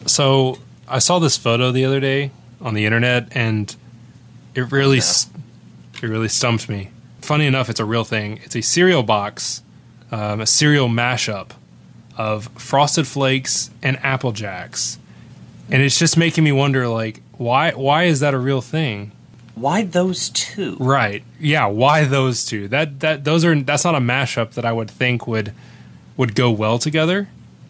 So I saw this photo the other day on the internet, and it really stumped me. Funny enough, it's a real thing. It's a cereal box, a cereal mashup of Frosted Flakes and Apple Jacks, and it's just making me wonder, like, why is that a real thing? Why those two? Right? Yeah. Why those two? That's not a mashup that I would think would go well together.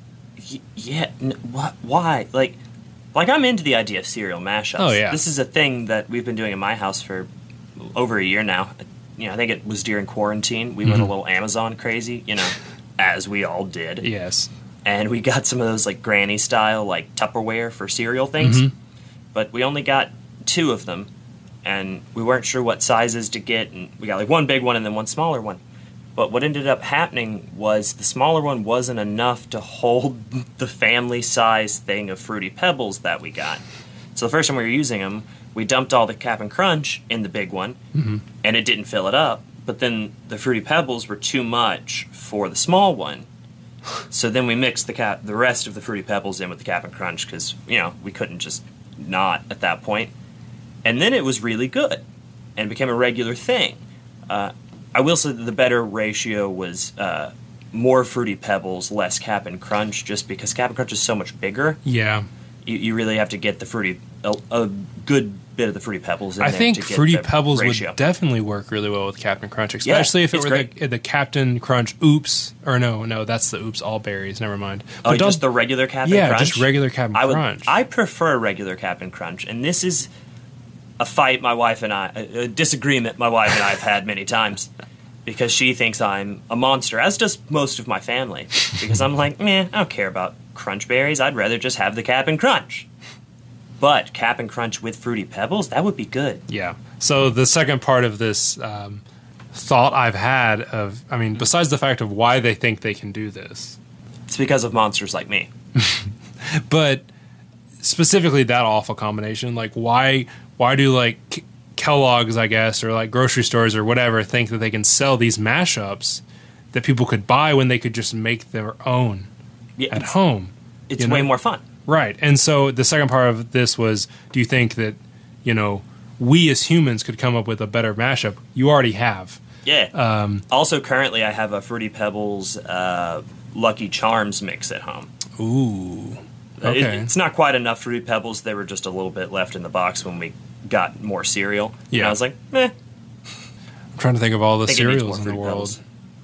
Yeah. Why? Like I'm into the idea of cereal mashups. Oh yeah. This is a thing that we've been doing in my house for over a year now. I think it was during quarantine. We went a little Amazon crazy, as we all did. Yes. And we got some of those like granny style like Tupperware for cereal things. But we only got 2 of them, and we weren't sure what sizes to get, and we got like one big one and then one smaller one. But what ended up happening was the smaller one wasn't enough to hold the family size thing of Fruity Pebbles that we got. So the first time we were using them, we dumped all the Cap'n Crunch in the big one, and it didn't fill it up. But then the Fruity Pebbles were too much for the small one. So then we mixed the rest of the Fruity Pebbles in with the Cap'n Crunch because, we couldn't just not at that point. And then it was really good and became a regular thing. I will say that the better ratio was more Fruity Pebbles, less Cap'n Crunch, just because Cap'n Crunch is so much bigger. Yeah. You really have to get a good bit of the Fruity Pebbles in I there think to get Fruity the Pebbles ratio. would definitely work really well with Cap'n Crunch, especially if it it's were the Captain Crunch Oops. Or no, that's the Oops All Berries. Never mind. But just the regular Cap'n Crunch? Yeah, just regular Cap'n Crunch. I prefer regular Cap'n Crunch, and this is a fight a disagreement my wife and I have had many times, because she thinks I'm a monster, as does most of my family, because I'm like, I don't care about Crunch Berries, I'd rather just have the Cap'n Crunch. But Cap'n Crunch with Fruity Pebbles, that would be good. Yeah. So the second part of this thought I've had besides the fact of why they think they can do this. It's because of monsters like me. But specifically that awful combination, like why do like Kellogg's, I guess, or like grocery stores or whatever think that they can sell these mashups that people could buy when they could just make their own at home? It's way more fun. Right. And so the second part of this was, do you think that, we as humans could come up with a better mashup? You already have. Yeah. Also, currently, I have a Fruity Pebbles Lucky Charms mix at home. Ooh. Okay. It's not quite enough Fruity Pebbles. There were just a little bit left in the box when we got more cereal. Yeah. And I was like, I'm trying to think of all the cereals in the world.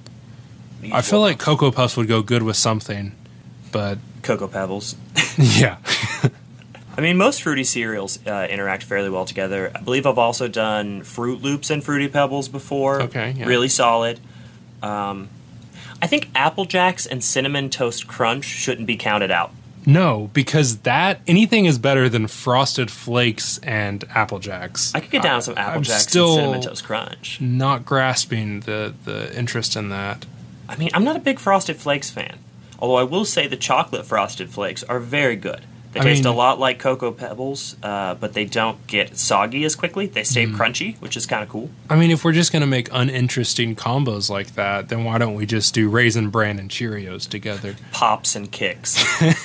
I feel like Cocoa Puffs would go good with something, but... Cocoa Pebbles. Yeah. I mean, most fruity cereals interact fairly well together. I believe I've also done Fruit Loops and Fruity Pebbles before. Okay, yeah. Really solid. I think Apple Jacks and Cinnamon Toast Crunch shouldn't be counted out. No, because anything is better than Frosted Flakes and Apple Jacks. I could get down with some Apple Jacks and Cinnamon Toast Crunch. Not grasping the interest in that. I mean, I'm not a big Frosted Flakes fan. Although I will say the chocolate Frosted Flakes are very good. They taste a lot like Cocoa Pebbles, but they don't get soggy as quickly. They stay crunchy, which is kind of cool. I mean, if we're just going to make uninteresting combos like that, then why don't we just do Raisin Bran and Cheerios together? Pops and Kicks.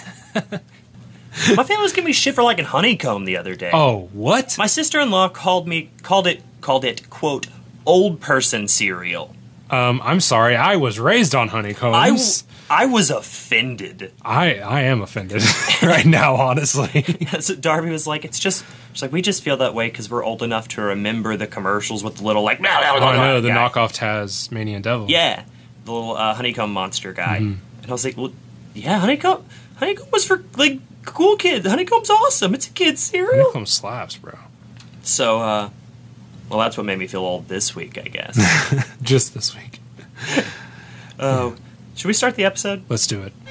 My family was giving me shit for liking honeycomb the other day. Oh, what? My sister-in-law called it, quote, old person cereal. I'm sorry, I was raised on honeycombs. I was offended. I am offended right now, honestly. So Darby was like, she's like, we just feel that way because we're old enough to remember the commercials with the little, like, I know, the knockoff Tasmanian Devil. Yeah, the little honeycomb monster guy. And I was like, well, yeah, honeycomb was for, like, cool kids. Honeycomb's awesome. It's a kid's cereal. Honeycomb slaps, bro. So, well, that's what made me feel old this week, I guess. Just this week. Oh. Should we start the episode? Let's do it.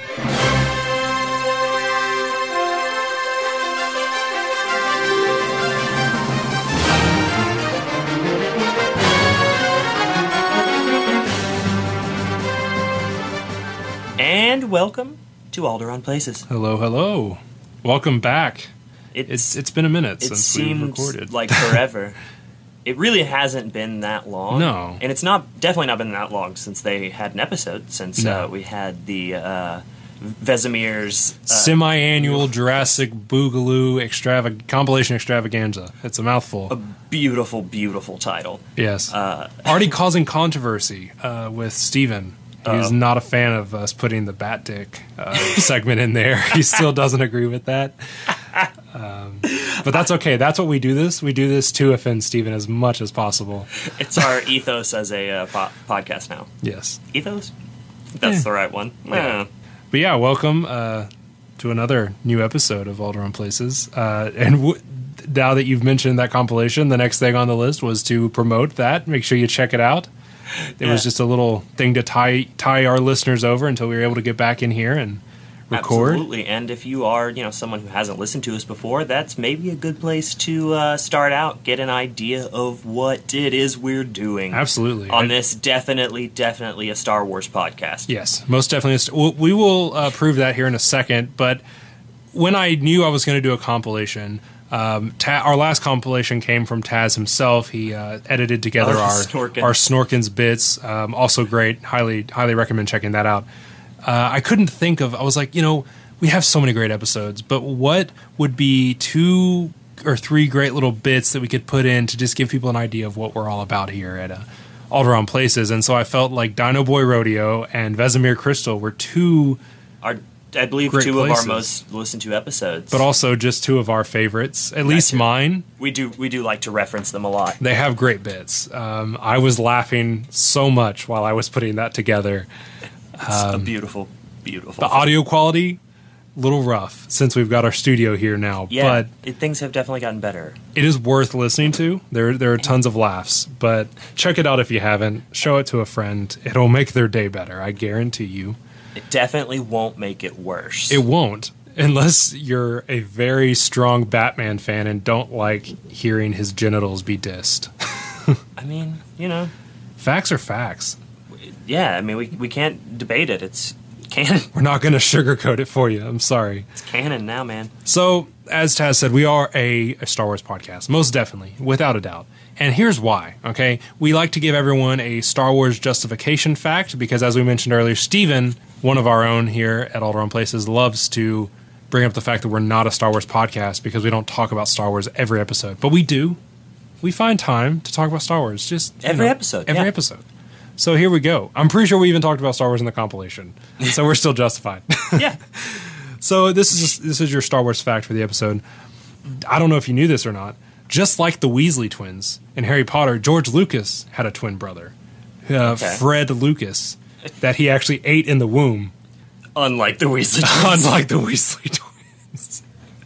And welcome to Alderaan Places. Hello, hello. Welcome back. It's been a minute since we recorded. It seems like forever. It really hasn't been that long. No. And it's definitely not been that long since they had an episode, since we had the Vesemir's semi-annual Jurassic Boogaloo compilation extravaganza. It's a mouthful. a beautiful, beautiful title. Yes. Already causing controversy with Steven. He's not a fan of us putting the Bat Dick segment in there. He still doesn't agree with that. But that's okay. That's what we do this. We do this to offend Steven as much as possible. It's our ethos as a podcast now. Yes. Ethos? That's the right one. Yeah. But yeah, welcome to another new episode of Alderaan Places. Now that you've mentioned that compilation, the next thing on the list was to promote that. Make sure you check it out. It was just a little thing to tie our listeners over until we were able to get back in here and record. Absolutely. And if you are, someone who hasn't listened to us before, that's maybe a good place to start out, get an idea of what it is we're doing. Absolutely. On this definitely a Star Wars podcast. Yes, most definitely. We will prove that here in a second, but when I knew I was going to do a compilation, our last compilation came from Taz himself. He edited together our Snorkins bits. Also great. Highly recommend checking that out. I couldn't think of. I was like, we have so many great episodes, but what would be 2 or 3 great little bits that we could put in to just give people an idea of what we're all about here at Alderaan Places? And so I felt like Dino Boy Rodeo and Vesemir Crystal were I believe great 2 places. of our most listened to episodes, but also just 2 of our favorites, at least mine. We do like to reference them a lot. They have great bits. I was laughing so much while I was putting that together. It's a beautiful. The audio quality, a little rough since we've got our studio here now. Yeah, but things have definitely gotten better. It is worth listening to. There are tons of laughs, but check it out if you haven't. Show it to a friend. It'll make their day better. I guarantee you. It definitely won't make it worse. It won't, unless you're a very strong Batman fan and don't like hearing his genitals be dissed. I mean, Facts are facts. Yeah, I mean, we can't debate it. It's canon. We're not going to sugarcoat it for you. I'm sorry. It's canon now, man. So, as Taz said, we are a Star Wars podcast, most definitely, without a doubt. And here's why, okay? We like to give everyone a Star Wars justification fact because, as we mentioned earlier, Steven, one of our own here at Alderaan Places, loves to bring up the fact that we're not a Star Wars podcast because we don't talk about Star Wars every episode. But we do. We find time to talk about Star Wars. Just every episode. Every episode. So here we go. I'm pretty sure we even talked about Star Wars in the compilation. So we're still justified. Yeah. So this is your Star Wars fact for the episode. I don't know if you knew this or not. Just like the Weasley twins in Harry Potter, George Lucas had a twin brother, Fred Lucas, that he actually ate in the womb. Unlike the Weasley twins. Unlike the Weasley twins.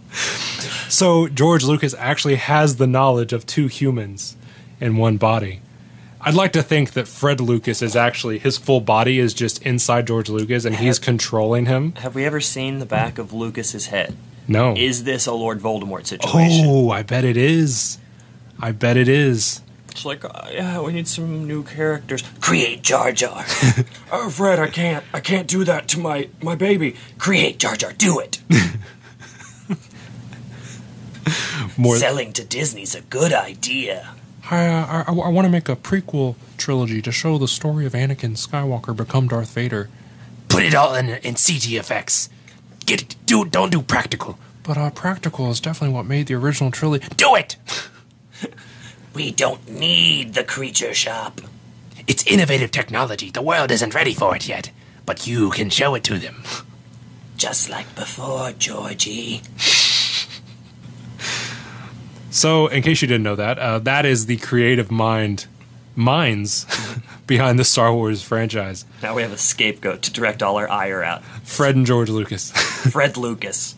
So George Lucas actually has the knowledge of 2 humans in one body. I'd like to think that Fred Lucas is actually, his full body is just inside George Lucas and he's controlling him. Have we ever seen the back of Lucas's head? No. Is this a Lord Voldemort situation? Oh, I bet it is. It's like, yeah, we need some new characters. Create Jar Jar. Oh, Fred, I can't do that to my baby. Create Jar Jar. Do it. Selling to Disney's a good idea. I want to make a prequel trilogy to show the story of Anakin Skywalker become Darth Vader. Put it all in CG effects. Don't do practical. But practical is definitely what made the original trilogy. Do it! We don't need the creature shop. It's innovative technology. The world isn't ready for it yet. But you can show it to them. Just like before, Georgie. So, in case you didn't know that, that is the creative minds behind the Star Wars franchise. Now we have a scapegoat to direct all our ire at. Fred and George Lucas. Fred Lucas.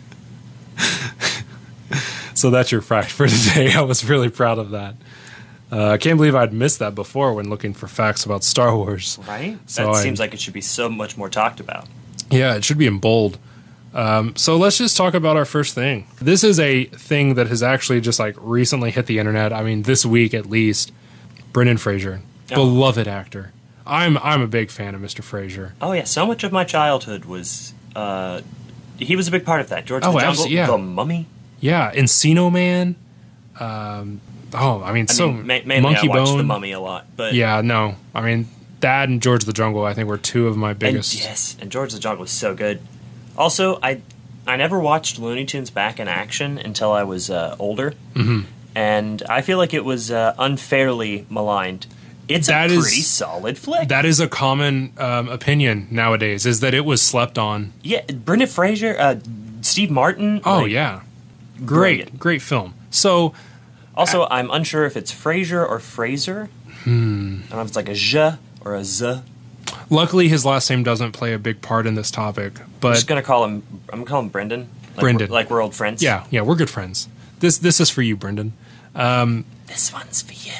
So that's your fact for today. I was really proud of that. I can't believe I'd missed that before when looking for facts about Star Wars. Right? So that seems like it should be so much more talked about. Yeah, it should be in bold. So let's just talk about our first thing. This is a thing that has actually just recently hit the internet. I mean, this week at least. Brendan Fraser, beloved actor. I'm a big fan of Mr. Fraser. Oh yeah, so much of my childhood was he was a big part of that. George of the Jungle, yeah. The Mummy. Yeah, Encino Man. Mainly Monkey I watched Bone. The Mummy a lot, but Yeah, no. I mean, That and George the Jungle, I think, were two of my And, biggest. yes, and George the Jungle was so good. Also, I never watched Looney Tunes back in action until I was older, and I feel like it was unfairly maligned. It's That a is- pretty solid flick. That is a common opinion nowadays, is that it was slept on. Yeah, Brendan Fraser, Steve Martin. Oh, like, yeah. brilliant. Great film. So, Also, I'm unsure if it's Fraser or Fraser. I don't know if it's like a Z or a Z. luckily, his last name doesn't play a big part in this topic. I'm But just gonna call him. I'm gonna call him Brendan. Like Brendan. like we're old friends. yeah, we're good friends. This is for you, Brendan. This one's for you.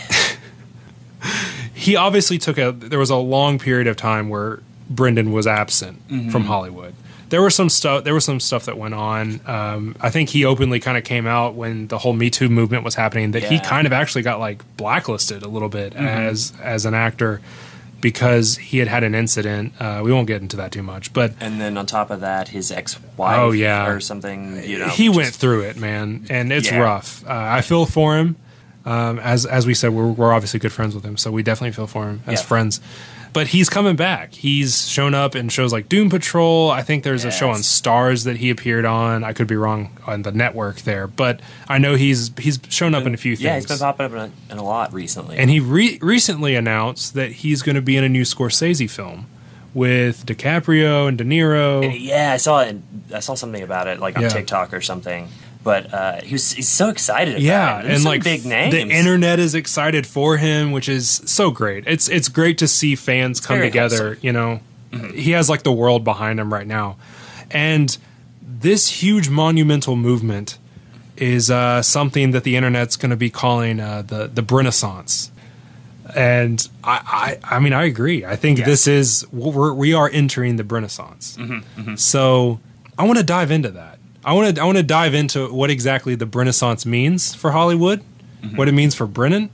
He obviously there was a long period of time where Brendan was absent from Hollywood. There was some stuff that went on. I think he openly kind of came out when the whole Me Too movement was happening that he Yeah. kind of actually got like blacklisted a little bit as an actor because he had an incident. We won't get into that too much, but And then on top of that, his ex-wife Oh, yeah. or something. You know, he just- went through it, man, and it's Yeah. rough. I feel for him. As we said, we're obviously good friends with him, so we definitely feel for him as Yeah. friends. But he's coming back. He's shown up in shows like Doom Patrol. I think there's a show on Yes. Stars that he appeared on. I could be wrong on the network there, but I know he's shown up in a few things. Yeah, he's been popping up in a lot recently. And he recently announced that he's going to be in a new Scorsese film with DiCaprio and De Niro. Yeah, I saw something about it, like on Yeah. TikTok or something. But he's so excited about Yeah, it. There's and some like big names. the internet is excited for him, which is so great. It's great to see fans come very together. wholesome. You know, he has like the world behind him right now, and this huge monumental movement is something that the internet's going to be calling the Renaissance. And I mean, I agree. I think this is we are entering the Renaissance. So I want to dive into that. I want to dive into what exactly the Renaissance means for Hollywood, what it means for Brendan,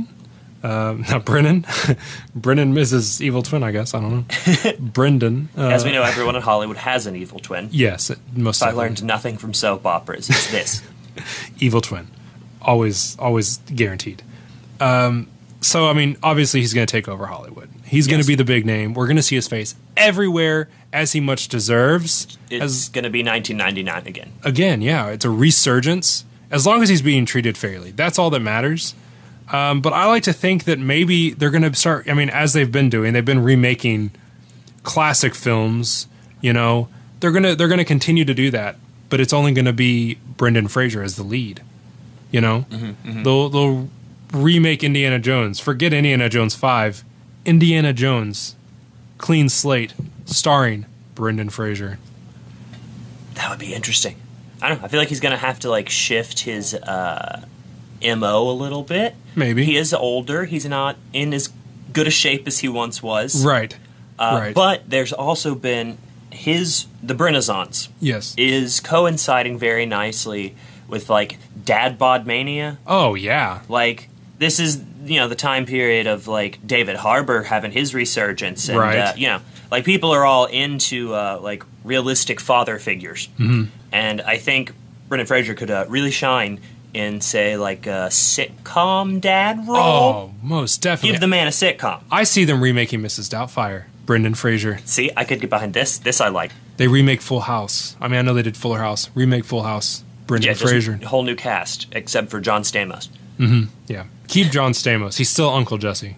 not Brennan, Brennan Mrs. Evil Twin, I guess. I don't know. Brendan. As we know, everyone in Hollywood has an evil twin. Yes, most I definitely. learned nothing from soap operas. It's this. Evil Twin, always guaranteed. So I mean, obviously he's going to take over Hollywood. He's going to Yes. be the big name. We're going to see his face everywhere, as he much deserves. It's going to be 1999 again. Again, yeah, it's a resurgence. As long as he's being treated fairly, that's all that matters. But I like to think that maybe they're going to start. I mean, as they've been doing, they've been remaking classic films. You know, they're gonna continue to do that. But it's only going to be Brendan Fraser as the lead. You know, they'll remake Indiana Jones. Forget Indiana Jones 5. Indiana Jones, clean slate, starring Brendan Fraser. That would be interesting. I don't know. I feel like he's going to have to like shift his MO a little bit. Maybe. He is older. He's not in as good a shape as he once was. Right. Right. But there's also been the Renaissance Yes. is coinciding very nicely with like dad bod mania. Oh yeah. Like this is the time period of like David Harbour having his resurgence, and Right. like people are all into like realistic father figures, and I think Brendan Fraser could really shine in say like a sitcom dad role. Oh, most definitely. Give the man a sitcom. I see them remaking Mrs. Doubtfire. Brendan Fraser. See, I could get behind this. This I like. They remake Full House. I mean, I know they did Fuller House. Remake Full House. Brendan Yeah, just Fraser. a whole new cast except for John Stamos. Yeah. Keep John Stamos. He's still Uncle Jesse.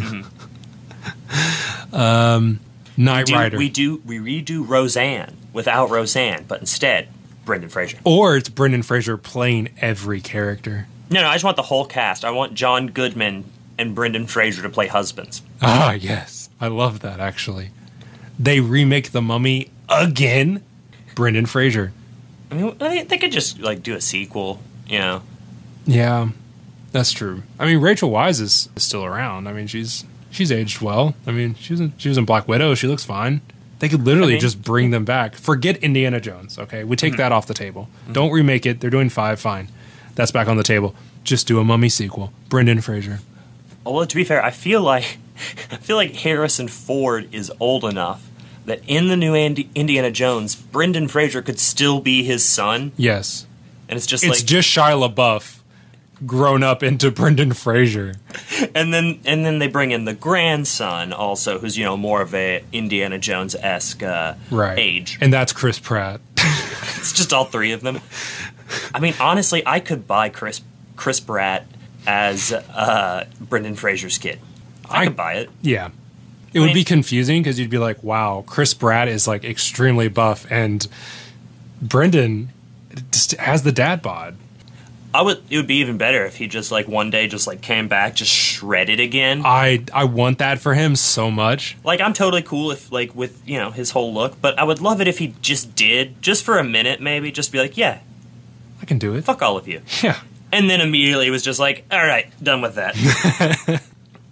Knight Rider. We redo Roseanne without Roseanne, but instead Brendan Fraser. Or it's Brendan Fraser playing every character. No, I just want the whole cast. I want John Goodman and Brendan Fraser to play husbands. Ah, yes. I love that, actually. They remake The Mummy again. Brendan Fraser. I mean, they could just like do a sequel, Yeah, that's true. I mean, Rachel Weisz is still around. I mean, she's aged well. I mean, she was in Black Widow. She looks fine. They could literally just bring them back. Forget Indiana Jones, okay? We take that off the table. Don't remake it. They're doing 5, fine. That's back on the table. Just do a Mummy sequel. Brendan Fraser. Although to be fair, I feel like Harrison Ford is old enough that in the new Indiana Jones, Brendan Fraser could still be his son, Yes. and it's just It's like just Shia LaBeouf grown up into Brendan Fraser. And then they bring in the grandson also, who's more of a Indiana Jones-esque age. And that's Chris Pratt. It's just all three of them. I mean, honestly, I could buy Chris Pratt as Brendan Fraser's kid. I could buy it. Yeah. It would be confusing because you'd be like, wow, Chris Pratt is like extremely buff and Brendan just has the dad bod. It would be even better if he just like one day just like came back just shredded again. I want that for him so much. Like, I'm totally cool if like with his whole look, but I would love it if he just did, just for a minute maybe, just be like, yeah, I can do it. fuck all of you. Yeah. And then immediately was just like, all right, done with that.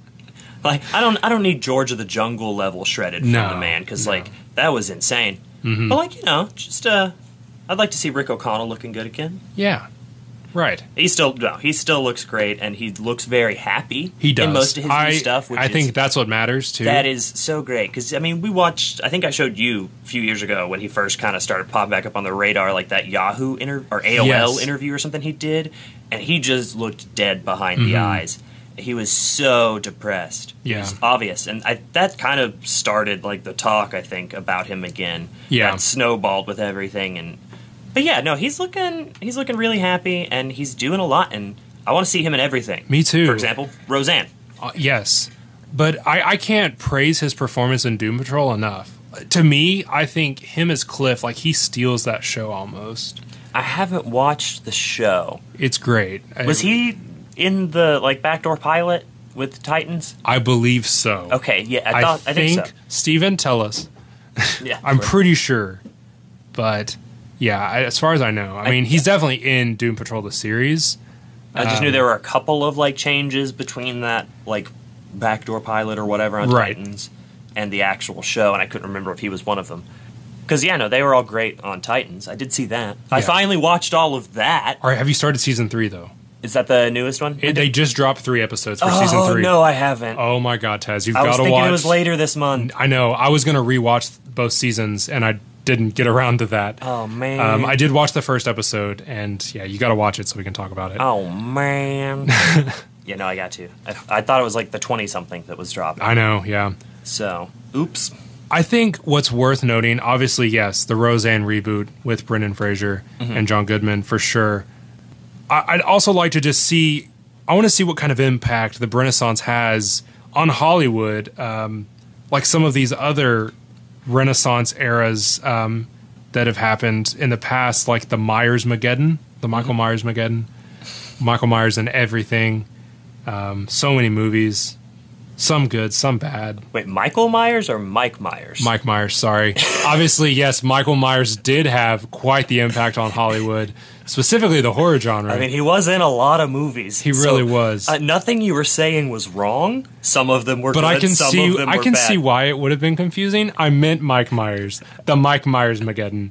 Like, I don't need George of the Jungle level shredded from the man, because like that was insane. Mm-hmm. But like just I'd like to see Rick O'Connell looking good again. Yeah. Right. He still looks great, and he looks very happy. He does in most of his new stuff. I think that's what matters too. That is so great, because I mean, we watched. I think I showed you a few years ago when he first kind of started popping back up on the radar, like that Yahoo or AOL interview or something he did, and he just looked dead behind the eyes. He was so depressed. Yeah. It was obvious, and that kind of started like the talk, I think, about him again. Yeah. That snowballed with everything, but yeah, no, he's looking really happy, and he's doing a lot, and I want to see him in everything. Me too. For example, Roseanne. Yes, but I can't praise his performance in Doom Patrol enough. To me, I think him as Cliff, like, he steals that show almost. I haven't watched the show. It's great. Was he in the like backdoor pilot with Titans? I believe so. Okay, yeah, I think so. Steven, tell us. Yeah, I'm pretty sure, but yeah, as far as I know, I mean, he's definitely in Doom Patrol the series. I just knew there were a couple of like changes between that like backdoor pilot or whatever on Titans and the actual show, and I couldn't remember if he was one of them. Because they were all great on Titans. I did see that. Yeah. I finally watched all of that. All right, have you started season 3 though? Is that the newest one? They just dropped 3 episodes for season 3. Oh, no, I haven't. Oh my god, Taz, you've got to watch. I was thinking it was later this month. I know. I was going to rewatch both seasons, and I didn't get around to that. Oh, man. I did watch the first episode, and yeah, you got to watch it so we can talk about it. Oh, man. Yeah, no, I got to. I thought it was like the 20-something that was dropping. I know, yeah. So, oops. I think what's worth noting, obviously, yes, the Roseanne reboot with Brendan Fraser and John Goodman, for sure. I'd also like to just see, I want to see what kind of impact the Renaissance has on Hollywood, like some of these other Renaissance eras that have happened in the past, like the Myers-Mageddon, the Michael Myers-Mageddon, Michael Myers and everything, so many movies. Some good, some bad. Wait, Michael Myers or Mike Myers? Mike Myers, sorry. Obviously, yes, Michael Myers did have quite the impact on Hollywood, specifically the horror genre. I mean, he was in a lot of movies. He really was. Nothing you were saying was wrong. Some of them were good, I can some see, of them were I can bad. see why it would have been confusing. I meant Mike Myers, the Mike Myers-Mageddon.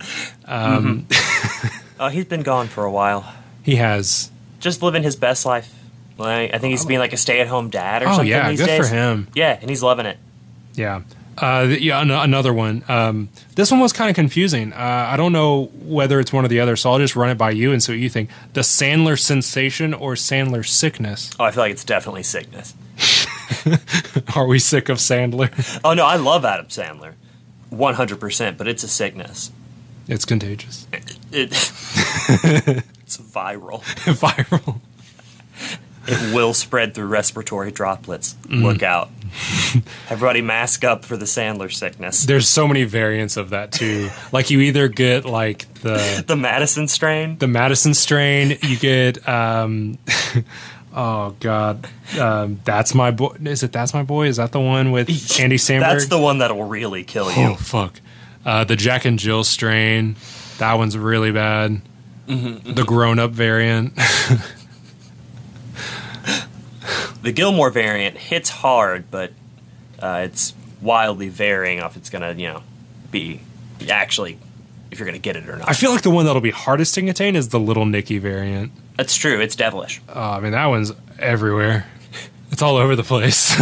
He's been gone for a while. He has. Just living his best life. Like, I think he's being like a stay-at-home dad or something these days. Good for him. Yeah, and he's loving it. Yeah. Another one. This one was kind of confusing. I don't know whether it's one or the other, so I'll just run it by you and see what you think. The Sandler sensation or Sandler sickness? Oh, I feel like it's definitely sickness. Are we sick of Sandler? Oh, no, I love Adam Sandler. 100%, but it's a sickness. It's contagious. It's viral. Viral. It will spread through respiratory droplets. Look out. Everybody mask up for the Sandler sickness. There's so many variants of that, too. Like, you either get, like, the Madison strain. The Madison strain. You get, oh, God. That's My Boy. Is it That's My Boy? Is that the one with Andy Samberg? That's the one that will really kill you. Oh, fuck. The Jack and Jill strain. That one's really bad. The grown-up variant. The Gilmore variant hits hard, but it's wildly varying if it's going to, be actually, if you're going to get it or not. I feel like the one that'll be hardest to contain is the Little Nicky variant. That's true. It's devilish. I mean, that one's everywhere. It's all over the place.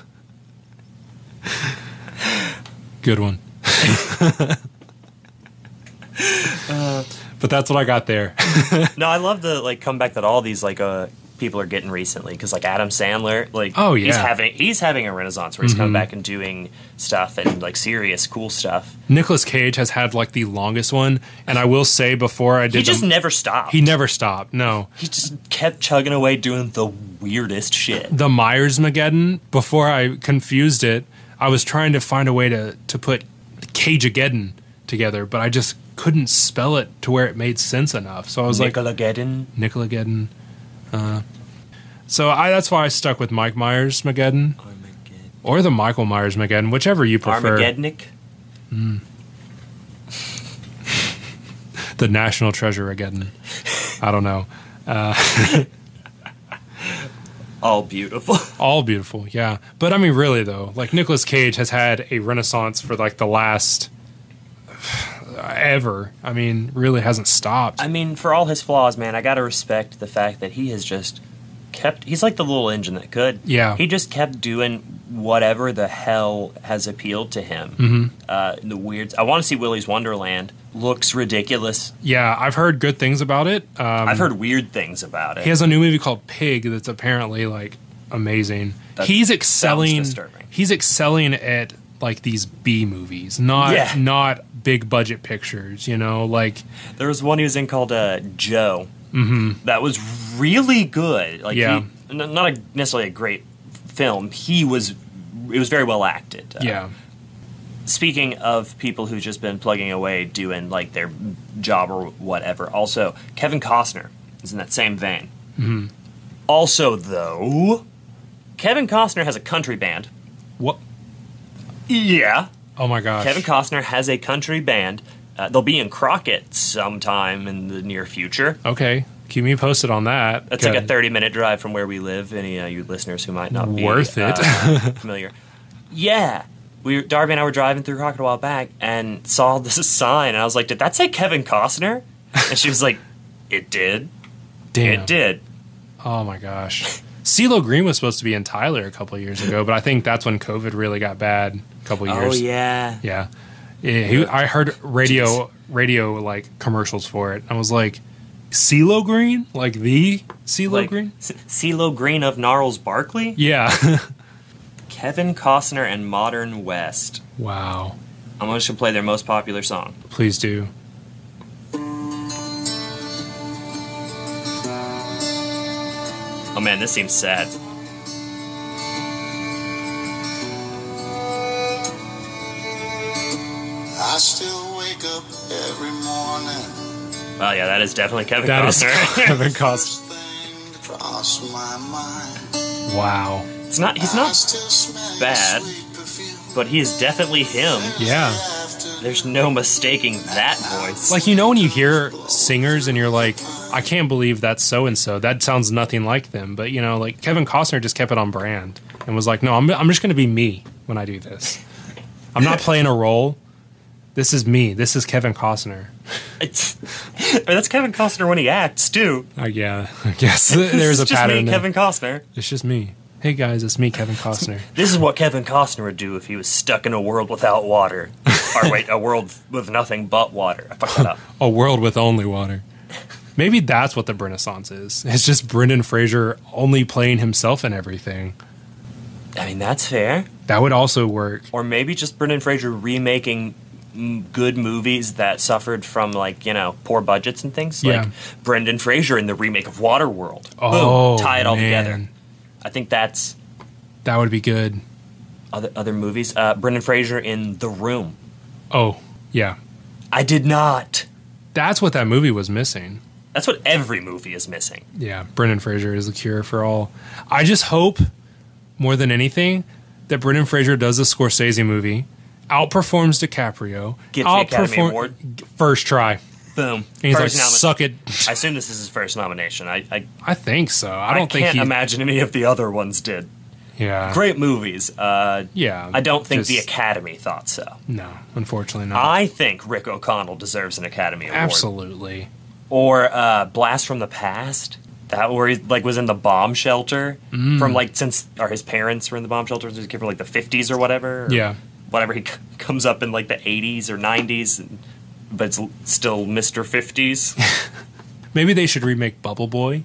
Good one. But that's what I got there. No, I love the comeback that all these people are getting recently, because like Adam Sandler, like Oh, yeah. he's having a renaissance where he's coming back and doing stuff and like serious cool stuff. Nicolas Cage has had like the longest one, and I will say before I did He just them- never stopped. he never stopped. No, He just kept chugging away doing the weirdest shit. the Myers-Mageddon, before I confused it, I was trying to find a way to put Cageageddon together, but I just couldn't spell it to where it made sense enough. So I was like, Nicolageddon. Nicolageddon. So that's why I stuck with Mike Myers-Mageddon, or the Michael Myers-Mageddon, whichever you prefer. Armageddonic. The National Treasure-ageddon. I don't know. All beautiful. All beautiful, yeah. But I mean, really though, like Nicolas Cage has had a renaissance for like the last ever. I mean, really hasn't stopped. I mean, for all his flaws, man, I gotta respect the fact that he has just kept. He's like the little engine that could. Yeah. He just kept doing whatever the hell has appealed to him. The weird. I want to see Willy's Wonderland. Looks ridiculous. Yeah, I've heard good things about it. I've heard weird things about it. He has a new movie called Pig that's apparently like amazing. That He's sounds excelling. disturbing. He's excelling at like these B movies, not big budget pictures. You know, like There was one he was in called Joe. That was really good. Like, Yeah. not necessarily a great film. It was very well acted. yeah, Speaking of people who've just been plugging away doing like their job or whatever, also Kevin Costner is in that same vein. Also, though, Kevin Costner has a country band. what? Yeah, Oh my gosh, Kevin Costner has a country band. They'll be in Crockett sometime in the near future. Okay, keep me posted on that. That's like a Good. 30-minute drive from where we live. Any you listeners who might not be Worth it. familiar. Yeah. Darby and I were driving through Crockett a while back and saw this sign, and I was like, did that say Kevin Costner? And she was like, it did. Damn. It did. Oh my gosh. CeeLo Green was supposed to be in Tyler a couple of years ago, but I think that's when COVID really got bad. A couple of Oh, years. yeah. Yeah. I heard radio like commercials for it. I was like, CeeLo Green? Like the CeeLo Like, Green? CeeLo Green of Gnarls Barkley? Yeah. Kevin Costner and Modern West. Wow. I'm going to play their most popular song. Please do. Oh, man, this seems sad. I still wake up every morning. Oh, yeah, that is definitely Kevin That is Costner. Kevin Costner. Thing cross my mind. Wow. He's not I still smell bad, your sweet perfume but he is definitely him. Yeah. after There's no mistaking that voice. Like, you know, when you hear singers and you're like, I can't believe that's so and so. That sounds nothing like them. But, you know, like Kevin Costner just kept it on brand and was like, no, I'm just going to be me when I do this. I'm not playing a role. This is me. This is Kevin Costner. That's Kevin Costner when he acts too. Yeah, I guess there's a It's just pattern. me, there. Kevin Costner. It's just me. Hey guys, it's me, Kevin Costner. This is what Kevin Costner would do if he was stuck in a world without water. Or wait, a world with nothing but water. I fucked that up. A world with only water. Maybe that's what the Renaissance is. It's just Brendan Fraser only playing himself and everything. I mean, that's fair. That would also work. Or maybe just Brendan Fraser remaking good movies that suffered from, like, you know, poor budgets and things. Yeah. Like Brendan Fraser in the remake of Waterworld. Oh, Boom, tie it all man. together. I think that's That would be good. other movies. Brendan Fraser in The Room. Oh, yeah. I did not. That's what that movie was missing. That's what every movie is missing. Yeah, Brendan Fraser is the cure for all. I just hope, more than anything, that Brendan Fraser does a Scorsese movie, outperforms DiCaprio, Gets the Academy Award. first try. Boom. And he's like, First nomination. suck it. I assume this is his first nomination. I think so. I don't think can't he. imagine any of the other ones did. Yeah. Great movies. Yeah. I don't think just- the Academy thought so. No, unfortunately not. I think Rick O'Connell deserves an Academy Award. Absolutely. Or Blast from the Past. That where he like was in the bomb shelter from like his parents were in the bomb shelter since from like the 50s or whatever. Or Yeah. Whatever he comes up in like the 80s or 90s, but it's still Mr. 50s. Maybe they should remake Bubble Boy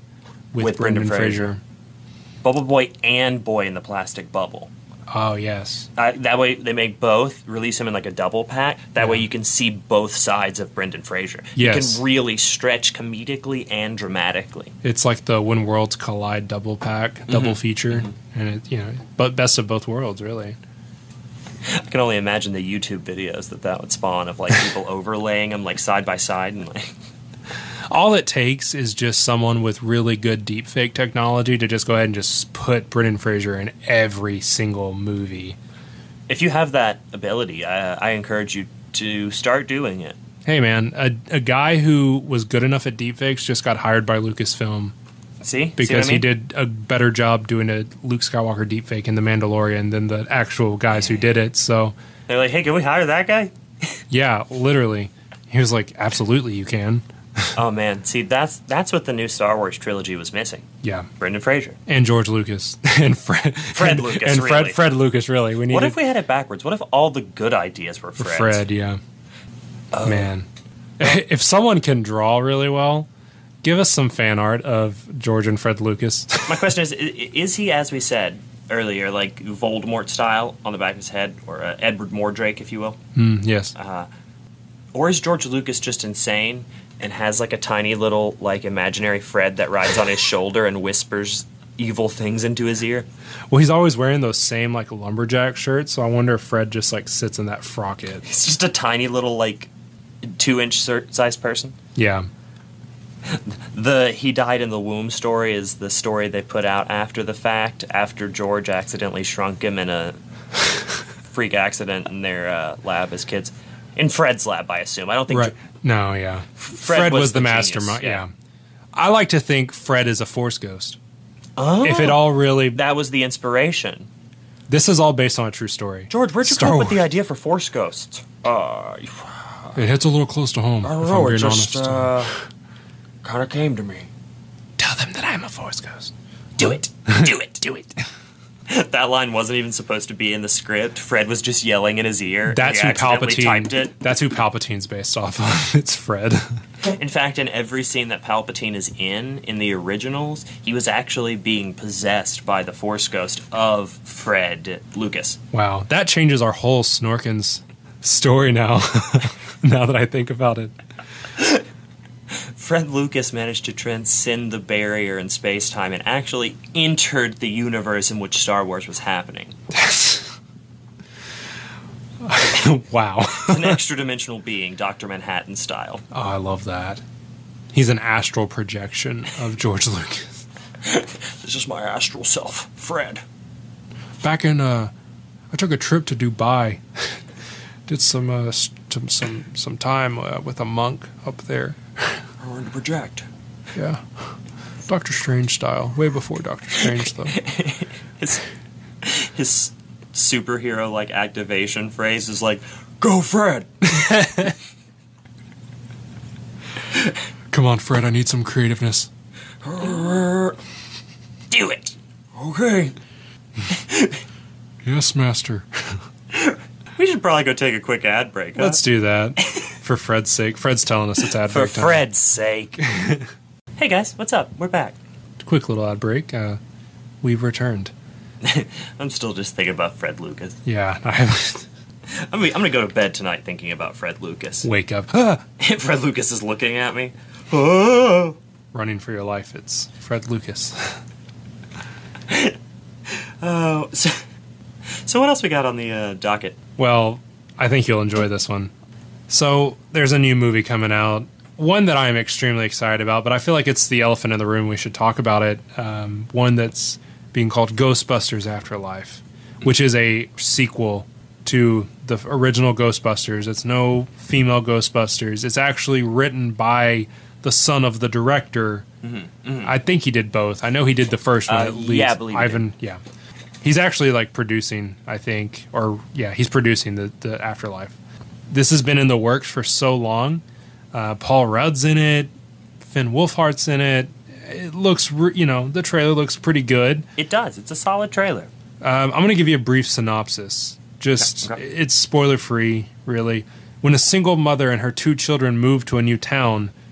With Brendan Brendan Fraser. Bubble Boy and Boy in the Plastic Bubble. Oh, yes. That way they make both, release them in like a double pack. That way you can see both sides of Brendan Fraser. Yes. You can really stretch comedically and dramatically. It's like the When Worlds Collide double pack, double feature. And it, but best of both worlds, really. I can only imagine the YouTube videos that would spawn of like people overlaying them like side by side and like. All it takes is just someone with really good deepfake technology to just go ahead and just put Brendan Fraser in every single movie. If you have that ability, I encourage you to start doing it. Hey, man, a guy who was good enough at deepfakes just got hired by Lucasfilm See? because See what I mean? he did a better job doing a Luke Skywalker deepfake in The Mandalorian than the actual guys who did it. So, They're like, hey, can we hire that guy? yeah, literally. He was like, absolutely, you can. Oh man, see that's what the new Star Wars trilogy was missing. Yeah. Brendan Fraser. And George Lucas. And Fred Lucas, And really. Fred Lucas, really. We What needed if we had it backwards? What if all the good ideas were Fred's? Fred, yeah. Man. If someone can draw really well, give us some fan art of George and Fred Lucas. My question is he, as we said earlier, like Voldemort style on the back of his head, or Edward Mordrake, if you will? Yes. Or is George Lucas just insane and has like a tiny little like imaginary Fred that rides on his shoulder and whispers evil things into his ear? Well, he's always wearing those same like lumberjack shirts, so I wonder if Fred just like sits in that frocket. He's just a tiny little like 2-inch sized person. Yeah. The he died in the womb story is the story they put out after the fact, after George accidentally shrunk him in a freak accident in their lab as kids. In Fred's lab, I assume. I don't think. Right. No, yeah. Fred was the genius, mastermind. yeah. Yeah. I like to think Fred is a Force ghost. Oh, If it all really, that was the inspiration. this is all based on a true story. George, where'd you Star come up with the Wars. idea for Force Ghosts? It hits a little close to home. I don't if know. I'm It being just honest. kind of came to me. Tell them that I'm a Force ghost. Do it. Do it. Do it. That line wasn't even supposed to be in the script. Fred was just yelling in his ear. That's He who accidentally Palpatine. typed it. That's who Palpatine's based off of. It's Fred. In fact, in every scene that Palpatine is in the originals, he was actually being possessed by the Force Ghost of Fred Lucas. Wow, that changes our whole Snorkins story now. Now that I think about it. Fred Lucas managed to transcend the barrier in space-time and actually entered the universe in which Star Wars was happening. Wow. An extra-dimensional being, Dr. Manhattan style. Oh, I love that. He's an astral projection of George Lucas. This is my astral self, Fred. Back in, I took a trip to Dubai. Did some time with a monk up there. I learned to project. Yeah. Doctor Strange style. Way before Doctor Strange, though. His superhero-like activation phrase is like, "Go, Fred!" Come on, Fred, I need some creativeness. Do it. Okay. Yes, master. We should probably go take a quick ad break. Huh? Let's do that. For Fred's sake. Fred's telling us it's ad For break time. Fred's sake. Hey guys, what's up? We're back. Quick little ad break. We've returned. I'm still just thinking about Fred Lucas. Yeah, I haven't. I'm gonna go to bed tonight thinking about Fred Lucas. Wake up. Fred Lucas is looking at me. Oh. Running for your life. It's Fred Lucas. Oh, so what else we got on the docket? Well, I think you'll enjoy this one. So, there's a new movie coming out. One that I am extremely excited about, but I feel like it's the elephant in the room. We should talk about it. One that's being called Ghostbusters Afterlife, which is a sequel to the original Ghostbusters. It's no female Ghostbusters. It's actually written by the son of the director. I think he did both. I know he did the first one at least. Yeah, I believe he Ivan. Yeah, he's actually like producing. I think, or yeah, he's producing the Afterlife. This has been in the works for so long. Paul Rudd's in it. Finn Wolfhardt's in it. It looks, the trailer looks pretty good. It does. It's a solid trailer. I'm going to give you a brief synopsis. Okay. It's spoiler free, really. When a single mother and her 2 children move to a new town,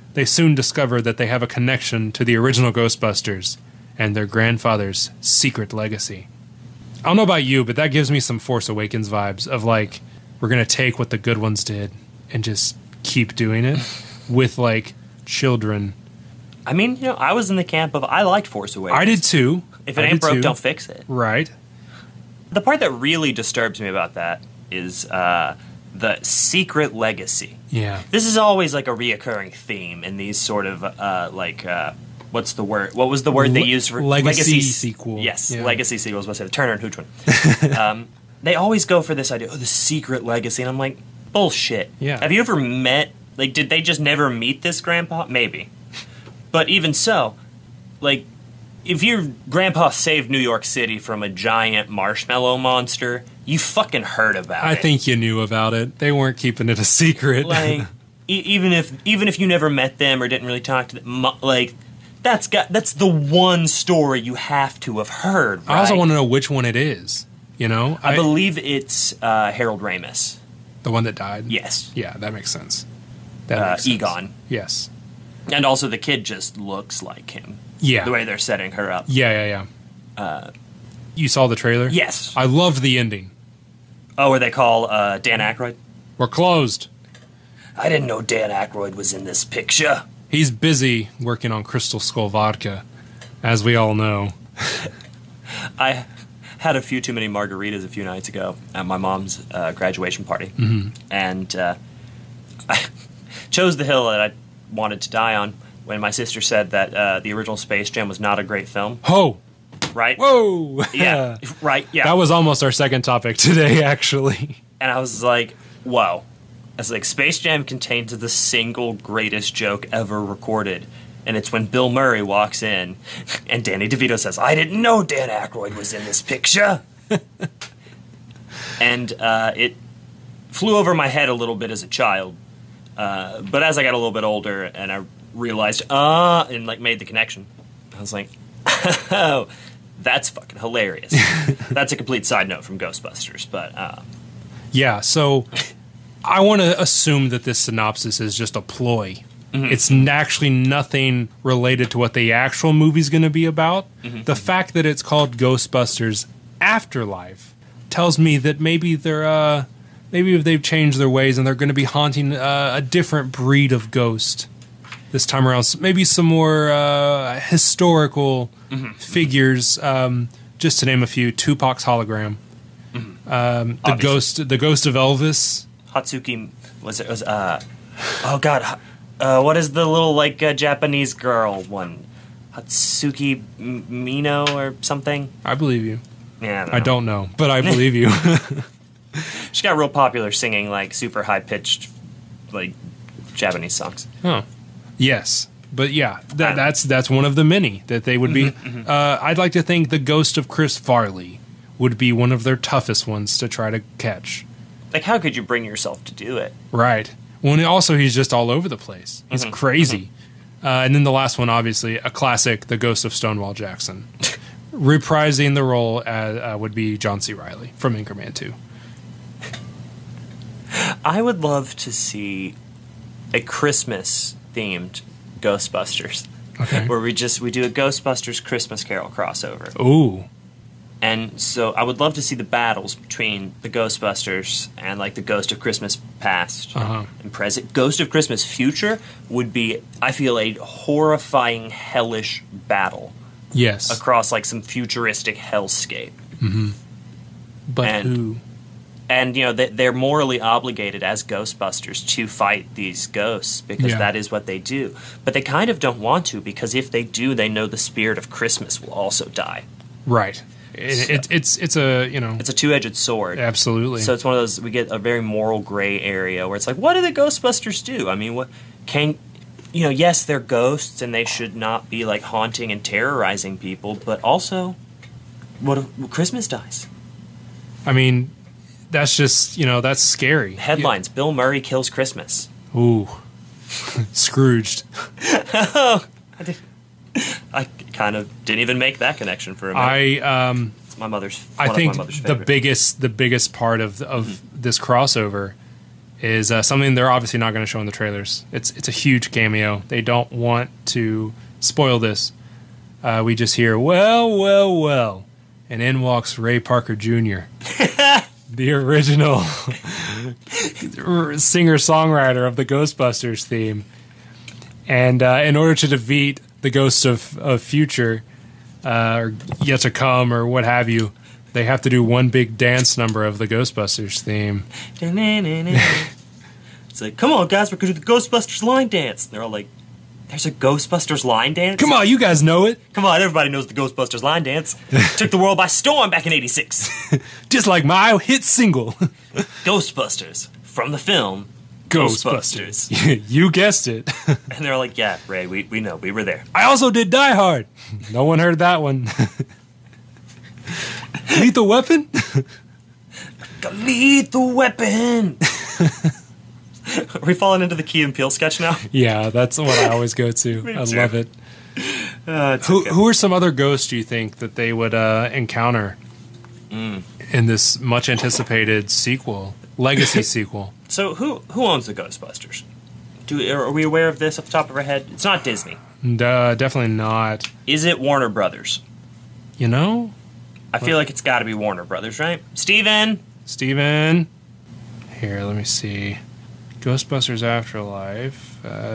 they soon discover that they have a connection to the original Ghostbusters and their grandfather's secret legacy. I don't know about you, but that gives me some Force Awakens vibes of like, we're going to take what the good ones did and just keep doing it with like children. I mean, you know, I was in the camp of I liked Force Awakens. I did too. If it ain't broke, don't fix it. Right. The part that really disturbs me about that is the secret legacy. Yeah. This is always like a reoccurring theme in these sort of what's the word? What was the word they used for legacy sequel? Yes, yeah. legacy sequels. What's it? Turner and Hoochman. They always go for this idea, the secret legacy, and I'm like, bullshit. Yeah. Have you ever met? Like, did they just never meet this grandpa? Maybe. But even so, like, if your grandpa saved New York City from a giant marshmallow monster, you fucking heard about it. I think you knew about it. They weren't keeping it a secret. Like, even if you never met them or didn't really talk to them, like, that's the one story you have to have heard. Right? I also want to know which one it is. You know, I believe it's Harold Ramis. The one that died. Yes. Yeah, that makes sense. That makes sense. Egon. Yes. And also, the kid just looks like him. Yeah. The way they're setting her up. Yeah. You saw the trailer? Yes. I loved the ending. Oh, where they call Dan Aykroyd? We're closed. I didn't know Dan Aykroyd was in this picture. He's busy working on Crystal Skull vodka, as we all know. I had a few too many margaritas a few nights ago at my mom's graduation party. Mm-hmm. And I chose the hill that I wanted to die on when my sister said that the original Space Jam was not a great film. Ho! Right? Whoa! Yeah. Right, yeah. That was almost our second topic today, actually. And I was like, whoa. I was like, Space Jam contains the single greatest joke ever recorded. And it's when Bill Murray walks in and Danny DeVito says, I didn't know Dan Aykroyd was in this picture. And it flew over my head a little bit as a child. But as I got a little bit older and I realized, and like made the connection, I was like, oh, that's fucking hilarious. That's a complete side note from Ghostbusters, but yeah, so I want to assume that this synopsis is just a ploy. Mm-hmm. It's actually nothing related to what the actual movie's going to be about. Mm-hmm. The fact that it's called Ghostbusters Afterlife tells me that maybe they've changed their ways and they're going to be haunting a different breed of ghost this time around. Maybe some more historical figures. Just to name a few: Tupac's hologram, the ghost of Elvis. Hatsuki oh god, what is the little like Japanese girl one? Hatsuki Mino or something? I believe you. Yeah, I don't know, but I believe you. She got real popular singing like super high pitched like Japanese songs. Oh, yes, but yeah, that's one of the many that they would be. I'd like to think the ghost of Chris Farley would be one of their toughest ones to try to catch. Like, how could you bring yourself to do it? Right. Well, also he's just all over the place. He's crazy. And then the last one, obviously, a classic, the ghost of Stonewall Jackson. Reprising the role would be John C. Reilly from Anchorman 2. I would love to see a Christmas-themed Ghostbusters. Okay. Where we do a Ghostbusters Christmas Carol crossover. Ooh. And so I would love to see the battles between the Ghostbusters and like the Ghost of Christmas Past and Present. Ghost of Christmas Future would be, I feel, a horrifying, hellish battle. Yes. Across like some futuristic hellscape. Mm-hmm. But who? And, you know, they're morally obligated as Ghostbusters to fight these ghosts because that is what they do. But they kind of don't want to because if they do, they know the spirit of Christmas will also die. Right. It's a, you know... It's a two-edged sword. Absolutely. So it's one of those, we get a very moral gray area where it's like, what do the Ghostbusters do? I mean, what can... You know, yes, they're ghosts and they should not be, like, haunting and terrorizing people, but also, what if Christmas dies? I mean... That's just, you know, that's scary. Headlines, Bill Murray kills Christmas. Ooh. Scrooged. I kind of didn't even make that connection for a minute. It's my mother's. I think my mother's the biggest part of this crossover is something they're obviously not going to show in the trailers. It's a huge cameo. They don't want to spoil this. We just hear, well, and in walks Ray Parker Jr., the original singer-songwriter of the Ghostbusters theme. And in order to defeat the ghosts of future, or yet to come, or what have you, they have to do one big dance number of the Ghostbusters theme. It's like, come on, guys, we're going to do the Ghostbusters line dance. And they're all like, there's a Ghostbusters line dance? Come on, you guys know it. Come on, everybody knows the Ghostbusters line dance. Took the world by storm back in 86. Just like my hit single. Ghostbusters, from the film Ghostbusters. You guessed it. And they're like, yeah, Ray, we know, we were there. I also did Die Hard. No one heard that one. Lethal Weapon? Lethal Weapon! Are we falling into the Key and Peele sketch now? Yeah, that's what I always go to. I love it. Who are some other ghosts you think that they would encounter in this much anticipated sequel, legacy sequel? So who owns the Ghostbusters? Are we aware of this off the top of our head? It's not Disney. Definitely not. Is it Warner Brothers? You know? I feel like it's got to be Warner Brothers, right? Steven! Here, let me see. Ghostbusters Afterlife.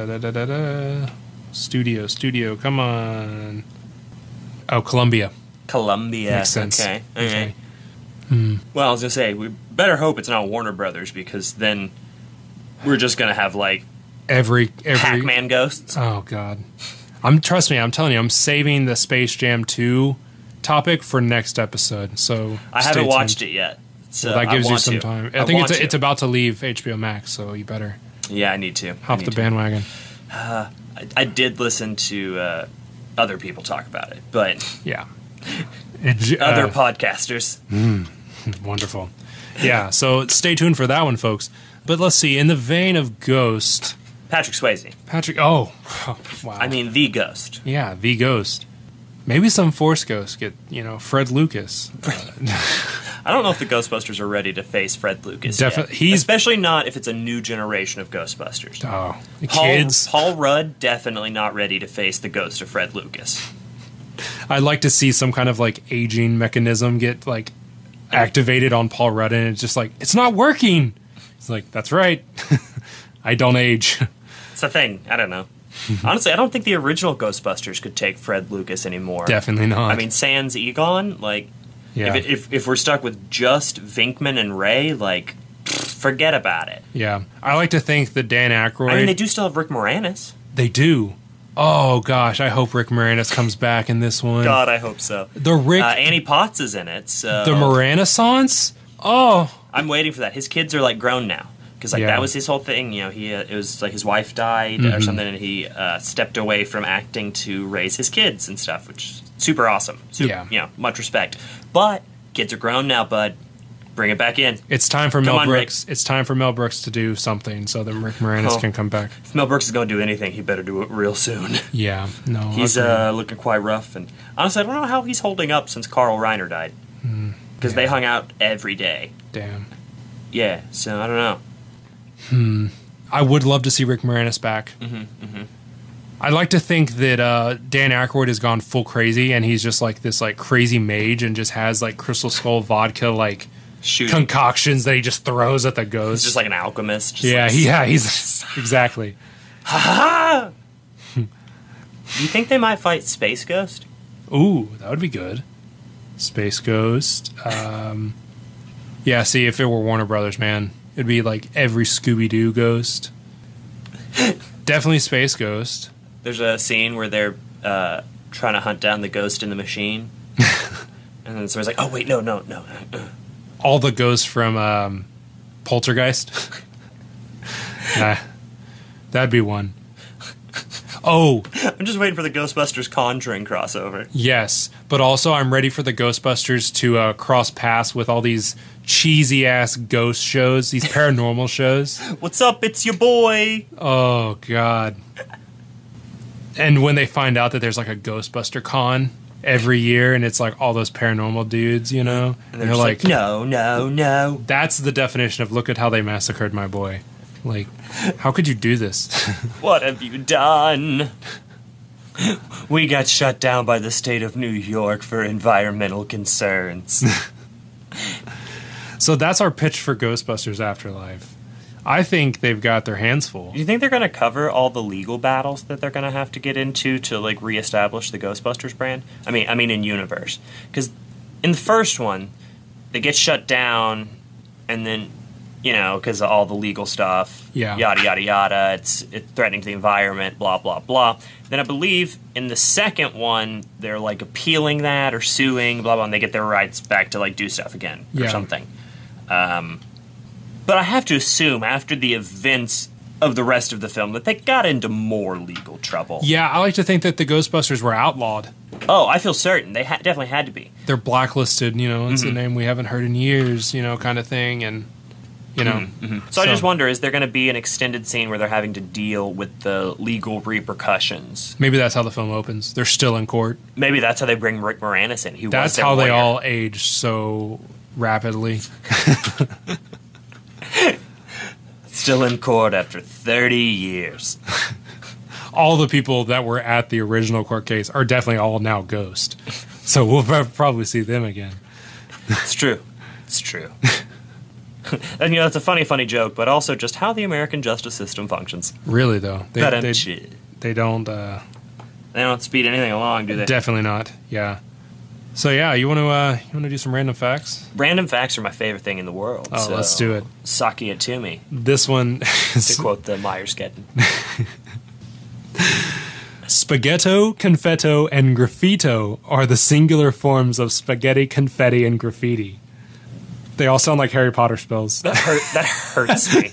Studio, come on. Oh, Columbia. Makes sense. Okay. Well, I was going to say, we better hope it's not Warner Brothers, because then we're just going to have, like, every Pac-Man ghosts. Oh, God. Trust me, I'm telling you, I'm saving the Space Jam 2 topic for next episode. So I haven't watched it yet. So that gives you some to. time. I think it's about to leave HBO Max, so you better. Yeah, I need to. Hop the bandwagon. I did listen to other people talk about it, but yeah, other podcasters. Wonderful. Yeah, so stay tuned for that one, folks. But let's see. In the vein of Ghost, Patrick Swayze. Oh, wow. I mean, the Ghost. Yeah, the Ghost. Maybe some Force Ghosts get, Fred Lucas. I don't know if the Ghostbusters are ready to face Fred Lucas Definitely, yet. Especially not if it's a new generation of Ghostbusters. Oh, the kids. Paul Rudd, definitely not ready to face the ghost of Fred Lucas. I'd like to see some kind of, aging mechanism get, activated on Paul Rudd, and it's just it's not working. It's like, that's right. I don't age. It's a thing. I don't know. Honestly, I don't think the original Ghostbusters could take Fred Lucas anymore. Definitely not. I mean, sans Egon, yeah. if we're stuck with just Venkman and Ray, forget about it. Yeah. I like to think that Dan Aykroyd... I mean, they do still have Rick Moranis. They do. Oh, gosh, I hope Rick Moranis comes back in this one. God, I hope so. Annie Potts is in it, so... The Moranisance? Oh. I'm waiting for that. His kids are, grown now. Because, that was his whole thing. It was, his wife died or something, and he stepped away from acting to raise his kids and stuff, which is super awesome. Much respect. But kids are grown now, bud. Bring it back in. It's time for Mel Brooks. It's time for Mel Brooks to do something so that Rick Moranis can come back. If Mel Brooks is going to do anything, he better do it real soon. Yeah, no. He's looking quite rough, and honestly, I don't know how he's holding up since Carl Reiner died. Because they hung out every day. Damn. Yeah, so I don't know. I would love to see Rick Moranis back. I'd like to think that Dan Aykroyd has gone full crazy, and he's just this crazy mage, and just has Crystal Skull vodka concoctions that he just throws at the ghost. He's just like an alchemist. He's exactly. Ha ha! Do you think they might fight Space Ghost? Ooh, that would be good. Space Ghost. Yeah, see, if it were Warner Brothers, man, it'd be every Scooby-Doo ghost. Definitely Space Ghost. There's a scene where they're trying to hunt down the ghost in the machine. And then somebody's like, oh, wait, no. All the ghosts from Poltergeist. That'd be one. Oh. I'm just waiting for the Ghostbusters Conjuring crossover. Yes, but also I'm ready for the Ghostbusters to cross paths with all these cheesy-ass ghost shows, these paranormal shows. What's up? It's your boy. Oh, God. And when they find out that there's a Ghostbuster con every year, and it's all those paranormal dudes, And they're like, no. That's the definition of look at how they massacred my boy. Like, how could you do this? What have you done? We got shut down by the state of New York for environmental concerns. So that's our pitch for Ghostbusters Afterlife. I think they've got their hands full. Do you think they're going to cover all the legal battles that they're going to have to get into to like reestablish the Ghostbusters brand? I mean in universe, because in the first one, they get shut down, and then because of all the legal stuff, yada yada yada. It's threatening to the environment, blah blah blah. Then I believe in the second one, they're like appealing that or suing, blah blah, and they get their rights back to like do stuff again or something. But I have to assume after the events of the rest of the film that they got into more legal trouble. Yeah, I like to think that the Ghostbusters were outlawed. Oh, I feel certain. They definitely had to be. They're blacklisted, it's a name we haven't heard in years, kind of thing, and, So I just wonder, is there going to be an extended scene where they're having to deal with the legal repercussions? Maybe that's how the film opens. They're still in court. Maybe that's how they bring Rick Moranis in. That's how they all age so rapidly. Still in court after 30 years. All the people that were at the original court case are definitely all now ghost. So we'll probably see them again. It's true. It's true. And it's a funny joke, but also just how the American justice system functions. Really, though. They don't... They don't speed anything along, do they? Definitely not, yeah. So yeah, you want to do some random facts? Random facts are my favorite thing in the world. Oh, so let's do it. Saki it to me. This one, to quote the Myers-Geddon. Spaghetto, confetto, and graffito are the singular forms of spaghetti, confetti, and graffiti. They all sound like Harry Potter spells. That hurts me.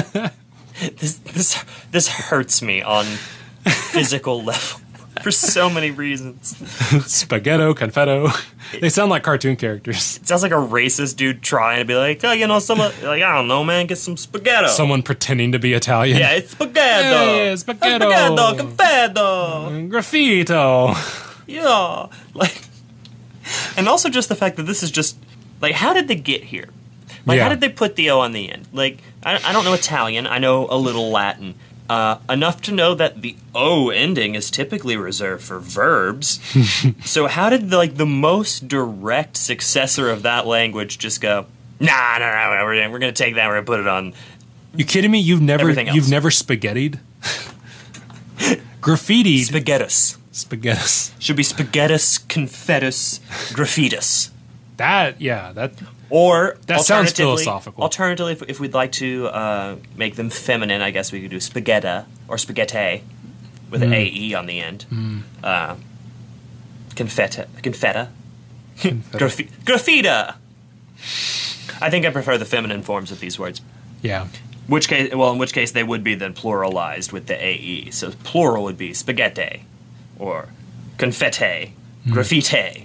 This hurts me on physical level. For so many reasons. Spaghetto, confetto. They sound like cartoon characters. It sounds like a racist dude trying to be like, I don't know, man, get some spaghetto. Someone pretending to be Italian. Yeah, it's spaghetto. Hey, spaghetto. Spaghetto, confetto. Graffito. Yeah. And also just the fact that this is just, how did they get here? How did they put the O on the end? I don't know Italian. I know a little Latin. Enough to know that the O ending is typically reserved for verbs. So how did the most direct successor of that language just go, nah, we're going to take that, we're going to put it on. You kidding me? You've never spaghettied? Graffiti. Spaghettus. Should be spaghettus, confettus, graffitus. Or that sounds philosophical. Alternatively, if we'd like to make them feminine, I guess we could do spagetta or spaghetti with an AE on the end. Confetta. Graffita. I think I prefer the feminine forms of these words. Yeah. In which case they would be then pluralized with the AE. So plural would be spaghetti or confetti, graffiti.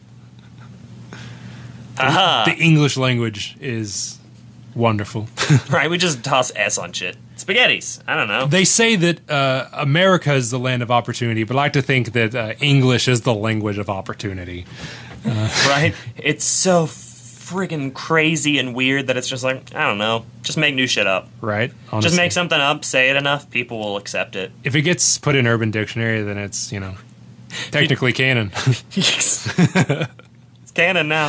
The English language is wonderful. Right, we just toss S on shit. Spaghettis. I don't know. They say that America is the land of opportunity, but I like to think that English is the language of opportunity. Right? It's so friggin' crazy and weird that it's just I don't know. Just make new shit up. Right? Honestly. Just make something up, say it enough, people will accept it. If it gets put in Urban Dictionary, then it's, technically canon. Canon now.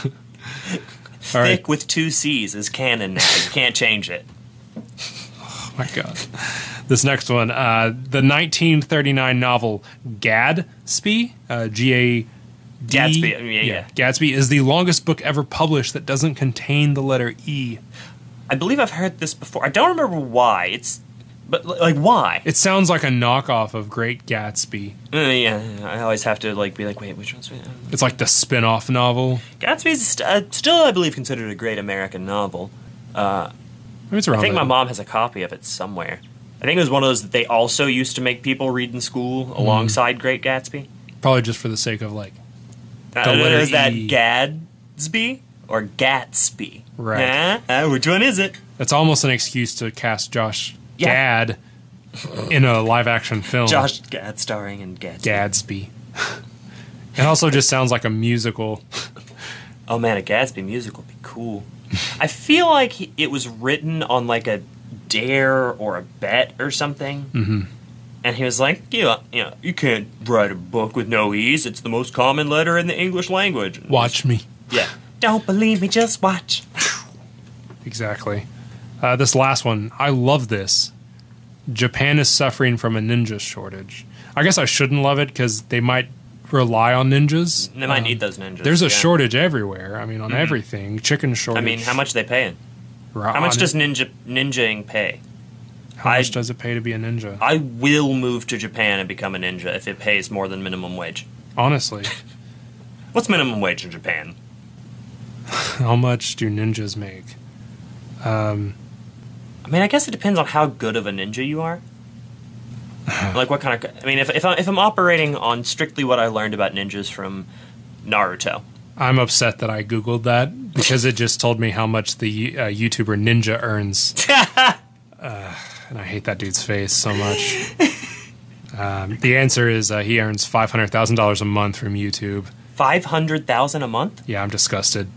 Thick with 2 C's is canon now. You can't change it. Oh my god. This next one, the 1939 novel Gadsby, Gadsby. Yeah. Gadsby is the longest book ever published that doesn't contain the letter E. I believe I've heard this before. I don't remember why. But why? It sounds like a knockoff of Great Gatsby. Yeah, I always have to be like, wait, which one's? It's like the spin-off novel. Gatsby's still, I believe, considered a great American novel. Maybe it's around I think my mom has a copy of it somewhere. I think it was one of those that they also used to make people read in school alongside Great Gatsby. Probably just for the sake of the letter is that E. Gadsby or Gatsby? Right. Which one is it? That's almost an excuse to cast Josh Gad in a live-action film. Josh Gad starring in Gadsby. It also just sounds like a musical. Oh man, a Gatsby musical would be cool. I feel like it was written on a dare or a bet or something. Mm-hmm. And he was like, you can't write a book with no E's. It's the most common letter in the English language. Watch me. Yeah. Don't believe me, just watch. Exactly. This last one, I love this. Japan is suffering from a ninja shortage. I guess I shouldn't love it because they might rely on ninjas. They might need those ninjas. There's a shortage everywhere. I mean, on everything. Chicken shortage. I mean, how much are they paying? How much does ninjaing pay? How much does it pay to be a ninja? I will move to Japan and become a ninja if it pays more than minimum wage. Honestly. What's minimum wage in Japan? How much do ninjas make? I mean, I guess it depends on how good of a ninja you are. Like what kind of... I mean, if I'm operating on strictly what I learned about ninjas from Naruto. I'm upset that I Googled that because it just told me how much the YouTuber Ninja earns. And I hate that dude's face so much. The answer is he earns $500,000 a month from YouTube. $500,000 a month? Yeah, I'm disgusted.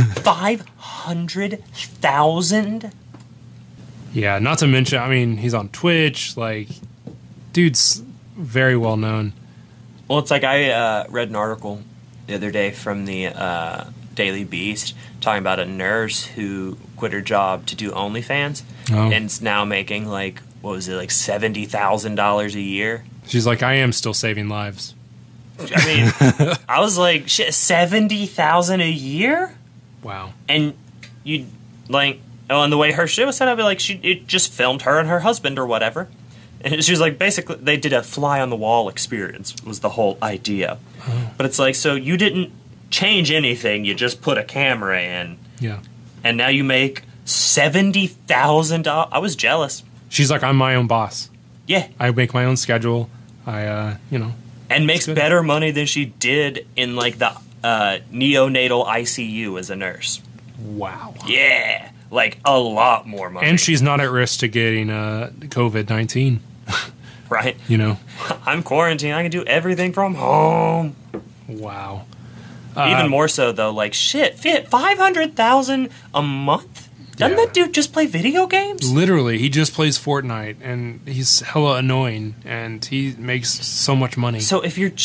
500,000? Yeah, not to mention, I mean, he's on Twitch. Like, dude's very well known. Well, it's like I read an article the other day from the Daily Beast talking about a nurse who quit her job to do OnlyFans and is now making like, what was it, like $70,000 a year? She's like, I am still saving lives. I mean, I was like, shit, $70,000 a year? Wow. And you like, and the way her shit was set up, like it just filmed her and her husband or whatever. And she was like, basically, they did a fly on the wall experience was the whole idea. Oh. But it's like, so you didn't change anything, you just put a camera in. Yeah. And now you make $70,000. I was jealous. She's like, I'm my own boss. Yeah. I make my own schedule. And makes better money than she did in like the neonatal ICU as a nurse. Wow. Yeah. Like a lot more money. And she's not at risk to getting COVID-19. Right. You know. I'm quarantined. I can do everything from home. Wow. Even more so though, like shit, $500,000 a month? Doesn't that dude just play video games? Literally, he just plays Fortnite, and he's hella annoying, and he makes so much money. So if you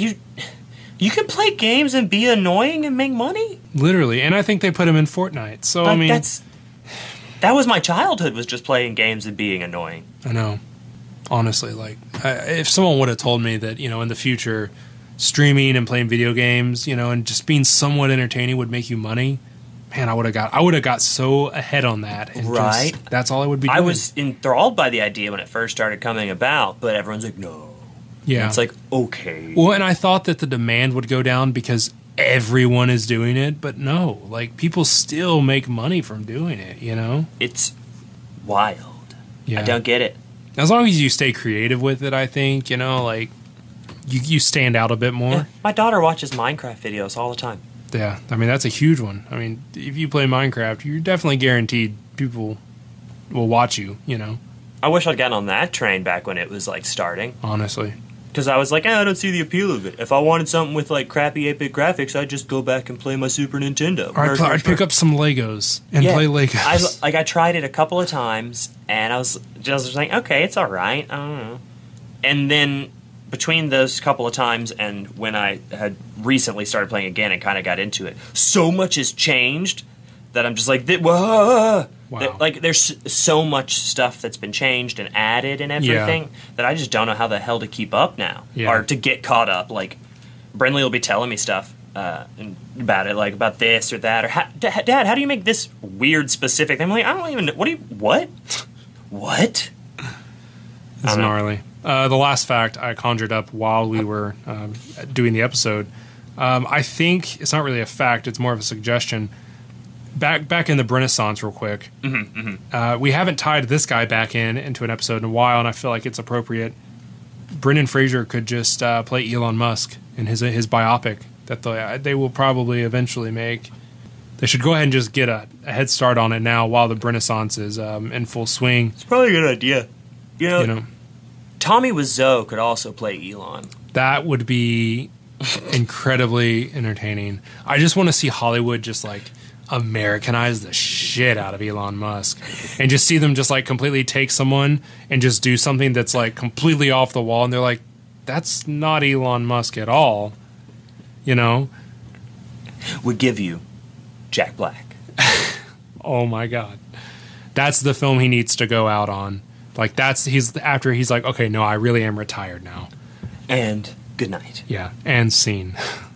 can play games and be annoying and make money? Literally, and I think they put him in Fortnite. So but I mean, that was my childhood, was just playing games and being annoying. I know. Honestly, like if someone would have told me that, in the future, streaming and playing video games, and just being somewhat entertaining would make you money. Man, I would have got so ahead on that. And right. That's all I would be doing. I was enthralled by the idea when it first started coming about, but everyone's like, no. Yeah. And it's like, okay. Well, and I thought that the demand would go down because everyone is doing it, but no. Like, people still make money from doing it, It's wild. Yeah. I don't get it. As long as you stay creative with it, I think, like, you stand out a bit more. Yeah. My daughter watches Minecraft videos all the time. Yeah, I mean, that's a huge one. I mean, if you play Minecraft, you're definitely guaranteed people will watch you, I wish I'd gotten on that train back when it was, like, starting. Honestly. Because I was like, I don't see the appeal of it. If I wanted something with, like, crappy 8-bit graphics, I'd just go back and play my Super Nintendo. I'd pick up some Legos and play Legos. I tried it a couple of times, and I was just like, okay, it's all right. I don't know. And then between those couple of times and when I had recently started playing again and kind of got into it, so much has changed that I'm just like, whoa! Wow. Like, there's so much stuff that's been changed and added and everything that I just don't know how the hell to keep up now or to get caught up. Like, Brinley will be telling me stuff about it, like about this or that, or Dad, how do you make this weird specific thing? I'm like, I don't even know. What? What? It's gnarly. The last fact I conjured up while we were doing the episode, I think it's not really a fact, it's more of a suggestion. Back in the Renaissance real quick, we haven't tied this guy back into an episode in a while, and I feel like it's appropriate. Brendan Fraser could just play Elon Musk in his biopic that they will probably eventually make. They should go ahead and just get a head start on it now while the Renaissance is in full swing. It's probably a good idea. You know Tommy Wiseau could also play Elon. That would be incredibly entertaining. I just want to see Hollywood just like Americanize the shit out of Elon Musk and just see them just like completely take someone and just do something that's like completely off the wall, and they're like, that's not Elon Musk at all, you know? Would give you Jack Black. Oh my god, that's the film he needs to go out on. Like he's like, okay, no, I really am retired now, and good night. yeah, and scene.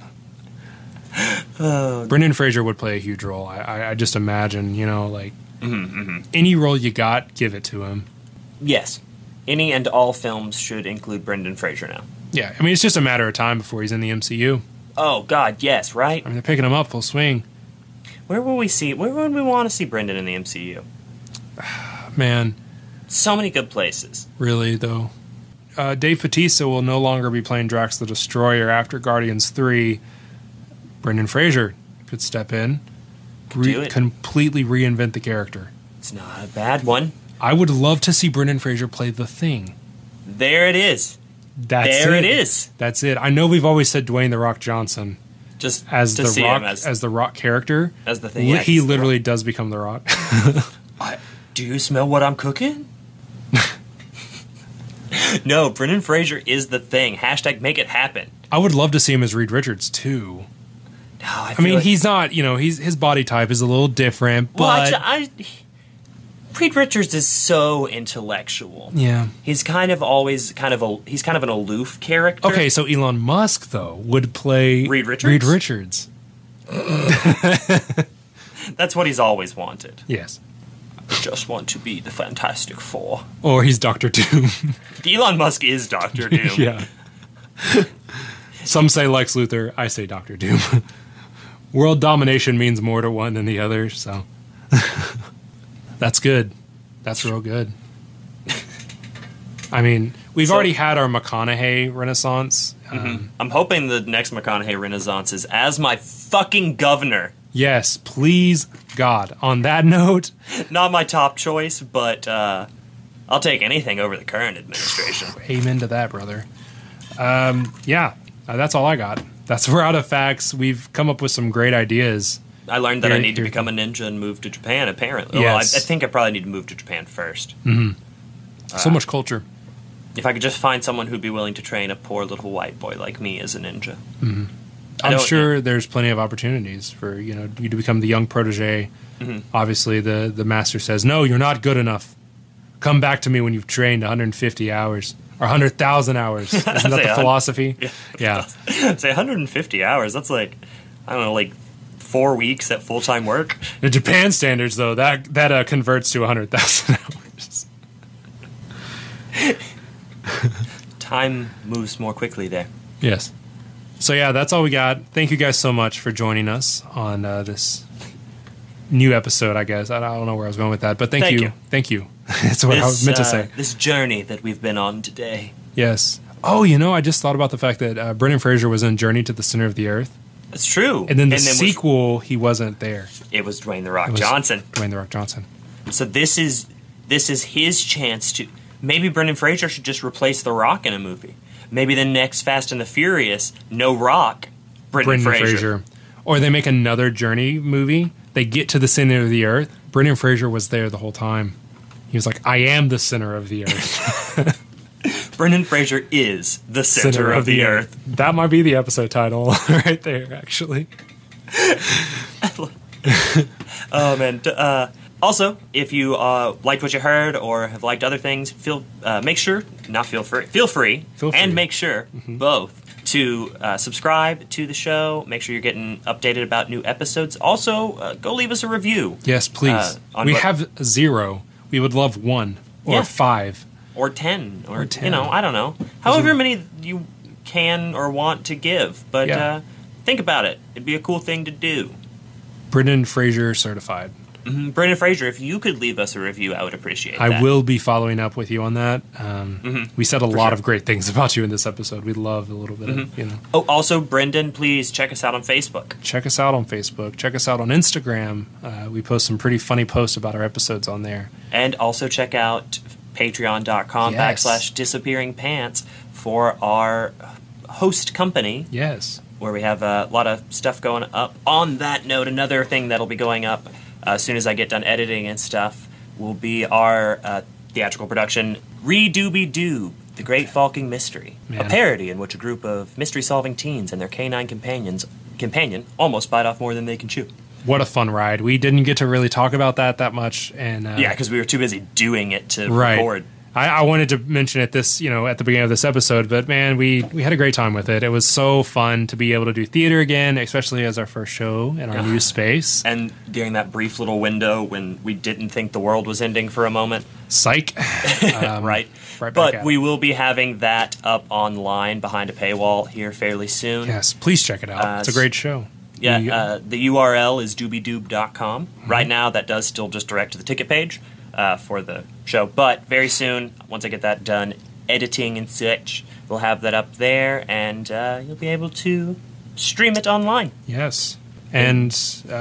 Brendan Fraser would play a huge role. I just imagine, you know, like any role you got, give it to him. Yes, any and all films should include Brendan Fraser now. Yeah, I mean, it's just a matter of time before he's in the MCU. Oh God, yes, right. I mean, they're picking him up full swing. Where would we want to see Brendan in the MCU? Man, So many good places. really though. Dave Bautista will no longer be playing Drax the Destroyer after Guardians 3. Brendan Fraser could step in, Do it. completely reinvent the character. It's not a bad one. I would love to see Brendan Fraser play the Thing. There it is. That's There it is. That's it. I know we've always said Dwayne the Rock Johnson Just as to the see Rock him as the Rock character. as the Thing. Yeah, He he's the literally does become the Rock. Do you smell what I'm cooking? No, Brendan Fraser is the Thing. Hashtag make it happen. I would love to see him as Reed Richards too. No, I mean, he's not. You know, his body type is a little different, but Reed Richards is so intellectual. yeah. He's kind of an aloof character. Okay, so Elon Musk though would play Reed Richards? Reed Richards. That's what he's always wanted. Yes, Just want to be the Fantastic Four. or he's Doctor Doom. Elon Musk is Doctor Doom. Yeah. Some say Lex Luthor. I say Doctor Doom. World domination means more to one than the other, so that's good. That's real good. I mean, we've already had our McConaughey renaissance. I'm hoping the next McConaughey renaissance is as my fucking governor. Yes, please, God. On that note, Not my top choice, but I'll take anything over the current administration. amen to that, brother. Yeah, that's all I got. We're out of facts. We've come up with some great ideas. I learned that I Here- need to here- become a ninja and move to Japan, apparently. Well, I Yes. think I probably need to move to Japan first. So much culture. If I could just find someone who'd be willing to train a poor little white boy like me as a ninja. I I'm don't- sure there's plenty of opportunities for you to become the young protege. Obviously, the master says, "No, you're not good enough. Come back to me when you've trained 150 hours or 100,000 hours." Isn't that the philosophy? Yeah. Say 150 hours, that's like, I don't know, like 4 weeks at full-time work. In Japan standards, though, that converts to 100,000 hours. Time moves more quickly there. Yes. So yeah, that's all we got. Thank you guys so much for joining us on this new episode. I guess I don't know where I was going with that, but thank you. Thank you. That's what I was meant to say. This journey that we've been on today. Yes. Oh, I just thought about the fact that Brendan Fraser was in Journey to the Center of the Earth, That's true. and then the sequel he wasn't there. it was Dwayne The Rock It was Johnson. Dwayne the Rock Johnson. So this is his chance to. Maybe Brendan Fraser should just replace The Rock in a movie. Maybe the next Fast and the Furious, no Rock, Brendan Fraser. Or they make another Journey movie. They get to the center of the Earth. Brendan Fraser was there the whole time. He was like, "I am the center of the Earth." Brendan Fraser is the center of the earth. That might be the episode title right there, actually. Oh man! Also, if you liked what you heard or have liked other things, feel free, and make sure both to subscribe to the show. Make sure you're getting updated about new episodes. Also, go leave us a review. Yes, please. We have 0. We would love 1 or 5. Or 10, or 10. I don't know. However many you can or want to give, but Yeah. think about it. It'd be a cool thing to do. Brendan Fraser certified. Brendan Fraser, if you could leave us a review, I would appreciate that. I will be following up with you on that. We said a lot sure. of great things about you in this episode. We'd love a little bit of, Oh, also, Brendan, please check us out on Facebook. Check us out on Facebook. Check us out on Instagram. We post some pretty funny posts about our episodes on there. And also check out patreon.com Yes. /disappearing pants for our host company, Yes. where we have a lot of stuff going up. On that note, another thing that'll be going up as soon as I get done editing and stuff will be our theatrical production, Re-Dooby-Doo, The Great Falking Mystery. Man. A parody in which a group of mystery-solving teens and their canine companion almost bite off more than they can chew. What a fun ride. We didn't get to really talk about that much. And Yeah, because we were too busy doing it to right. record. I wanted to mention it at the beginning of this episode, but man, we had a great time with it. It was so fun to be able to do theater again, especially as our first show in our new space. And during that brief little window when we didn't think the world was ending for a moment. Psych. Right. Right back But at we it. will be having that up online behind a paywall here fairly soon. Yes, please check it out. It's a great show. Yeah, the URL is doobydoob.com. Right now, that does still just direct to the ticket page for the show. But very soon, once I get that done, editing and such, we'll have that up there, and you'll be able to stream it online. Yes. And,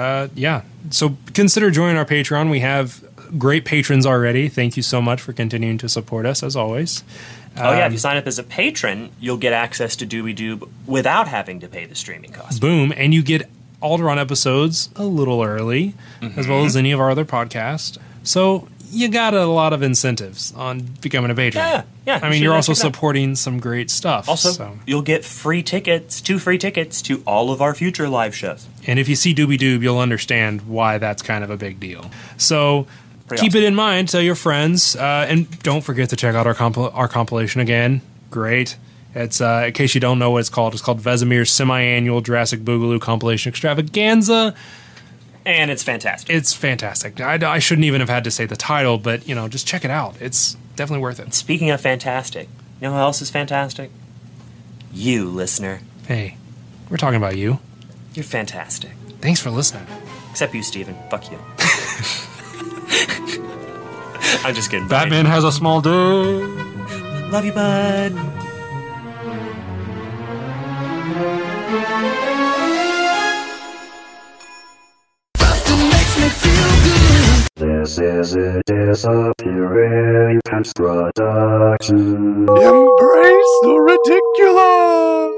so consider joining our Patreon. We have great patrons already. Thank you so much for continuing to support us, as always. If you sign up as a patron, you'll get access to Dooby Doob without having to pay the streaming cost. Boom. And you get Alderaan episodes a little early, as well as any of our other podcasts. So you got a lot of incentives on becoming a patron. Yeah. I mean, you're also supporting some great stuff. Also, you'll get 2 free tickets to all of our future live shows. And if you see Dooby Doob, you'll understand why that's kind of a big deal. So keep awesome. it in mind. Tell your friends. And don't forget to check out our compilation again. Great. It's, in case you don't know what it's called Vesemir's Semi-Annual Jurassic Boogaloo Compilation Extravaganza. And it's fantastic. It's fantastic. I shouldn't even have had to say the title, but, just check it out. It's definitely worth it. Speaking of fantastic, you know who else is fantastic? You, listener. Hey, we're talking about you. You're fantastic. Thanks for listening. Except you, Steven. Fuck you. I'm just kidding. buddy. Batman has a small dick. Love you, bud. This is a disappearing production. Embrace the ridiculous!